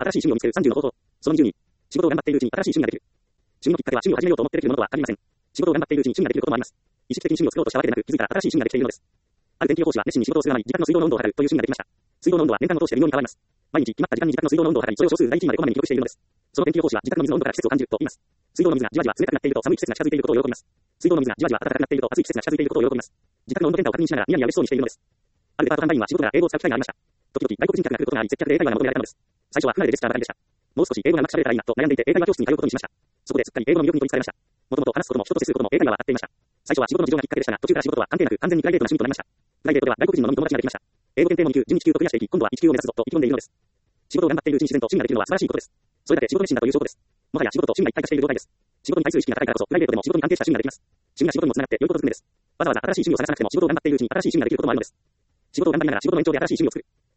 新しい趣味を見つける30の方法。その20に、仕事を頑張っているうちに新しい趣味ができる。趣味のきっかけは趣味を始めようと思ってできるものとは限りません。仕事を頑張っているうちに趣味ができることもあります。意識的に趣味を作ろうとしたわけでなく、気づいたら新しい趣味ができているのです。ある電気予報士は熱心に仕事をするあまり、自宅の水道の温度を測るという趣味ができました。水道の温度は年間を通して微妙に変わります。毎日決まった時間に自宅の水道の温度を測り、それを小数第一までこまめに記録しているのです。その電気予報士は自宅の水の温度から季節を感じると言います。水道の水がじわじわ冷たくなっていると寒い季節が近づいていることを喜びます。水道の水がじわじわ暖かくなっていると暑い季節が近づいていることを喜びます。自宅の温度変化を確認しながらニヤニヤ嬉しそうにしているのです。あるデパート販売員は仕事が英語を使う機会がありました。時々外国人客が来ることがあり、接客で英会話が求められたのです。最初は不慣れでジェスチャーばかりでした。もう少し英語がうまく喋れたらいいなと悩んでいて英会話教室に通うことにしました。そこですっかり英語の魅力に取り憑かれました。もともと話すことも人と接することも英会話は合っていました。最初は仕事の事情がきっかけでしたが、途中から仕事とは関係なく完全にプライベートな趣味となりました。プライベートでは外国人の飲み友達ができました。英語検定も2級、準1級と増やしていき、今度は1級を目指すぞと意気込んでいるのです。仕事を頑張っているうちに自然と趣味ができるのは素晴らしいことです。それだけ仕事熱心だという証拠です。もはや仕事と趣味が一体化している状態です。仕事に対する意識が高いからこそ、プライベートでも仕事に関係した趣味ができます。趣味が仕事にもつながって良いことずくめです。わざわざ新しい趣味を探さなくても仕事を頑張っているうちに新しい趣味ができることもあるのです。仕事を頑張りながら仕事の延長で新しい趣味を作る。